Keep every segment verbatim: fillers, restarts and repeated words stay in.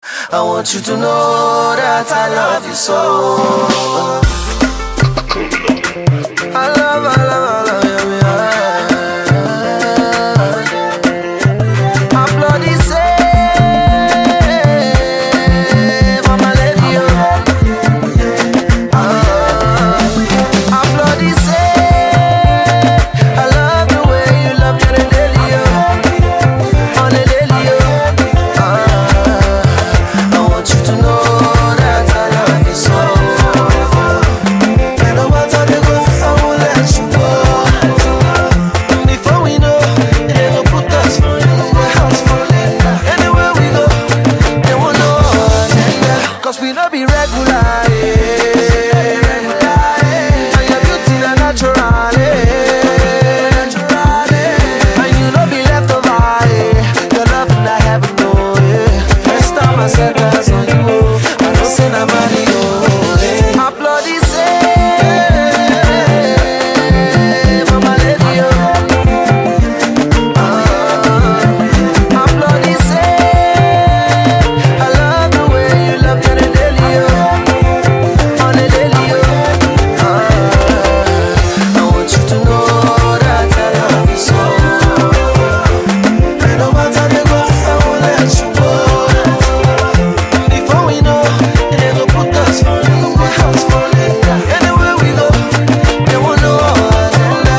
I want you to know that I love you so. I love, I love, I love you. I bloody say, mama lady, oh. I bloody say, I love the way you love me, lady, oh. On the lady, oh. I want you to know that I love you so. And no matter the goes, I won't let you go. Before we know, they will put us for you, the house for later. Anywhere we go, they won't know our agenda. Cause we don't be regular, yeah. And your beauty is natural, yeah. And you don't be left over, yeah. Your love in the heaven, no, yeah. First time I said that's on you, I don't say I'm money, oh, yeah. I bloody say, mama lady, oh. I bloody say, I love the way you love me, the lady, oh. On the lady, oh. I want you to know that I love you so. And no matter the goes, I won't let you go. Before we know, they will put us for you, the house for later. Anywhere we go, they won't know our agenda.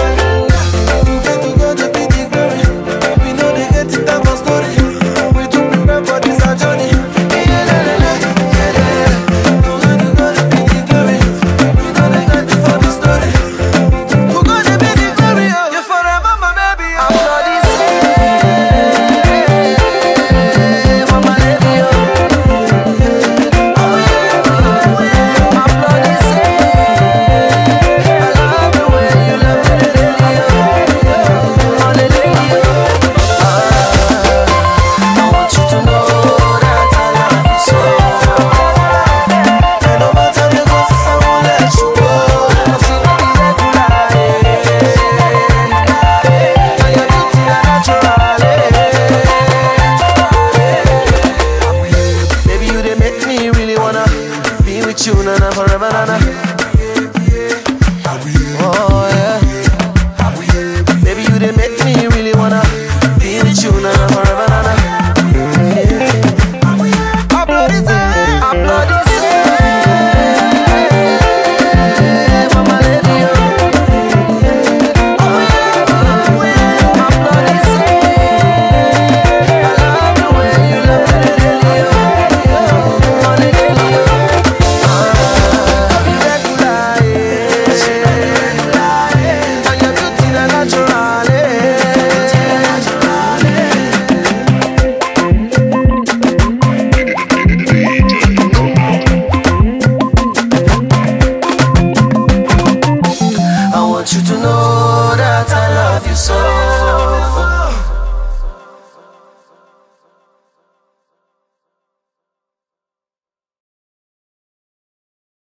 To God to be the glory. We know they get it down for story. We do prepare for this our journey. Yeah, la, la, la, yeah, la, la. To God to be the glory. We know they get it for the story. To God to be the glory, oh. You're forever my baby, oh. I'm bloody say, mama lady, oh. Oh yeah, oh yeah. I'm bloody say, I love the way you love me, the lady, oh. On the lady, oh. I want you to know that I love you so. And no matter the goes, I won't let you go. Cause you know be regular, yeah. And your beauty is natural, yeah. Baby, you they make me really wanna be with you, nana, forever, nana.